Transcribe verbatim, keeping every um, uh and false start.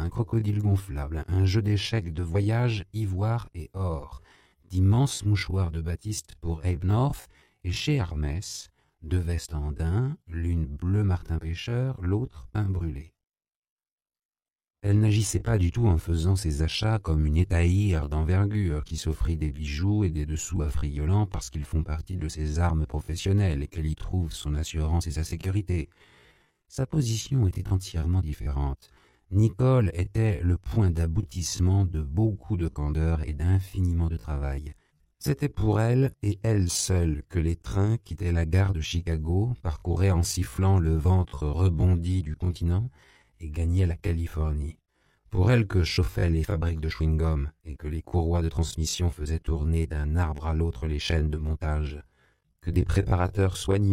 un crocodile gonflable, un jeu d'échecs de voyage, ivoire et or, d'immenses mouchoirs de batiste pour Abe North, et chez Hermès, deux vestes en daim, l'une bleu martin pêcheur, l'autre pain brûlé. Elle n'agissait pas du tout en faisant ses achats comme une étaïre d'envergure qui s'offrit des bijoux et des dessous affriolants parce qu'ils font partie de ses armes professionnelles et qu'elle y trouve son assurance et sa sécurité. Sa position était entièrement différente. Nicole était le point d'aboutissement de beaucoup de candeur et d'infiniment de travail. C'était pour elle, et elle seule, que les trains quittaient la gare de Chicago, parcouraient en sifflant le ventre rebondi du continent et gagnaient la Californie. Pour elle que chauffaient les fabriques de chewing-gum et que les courroies de transmission faisaient tourner d'un arbre à l'autre les chaînes de montage, que des préparateurs soigneux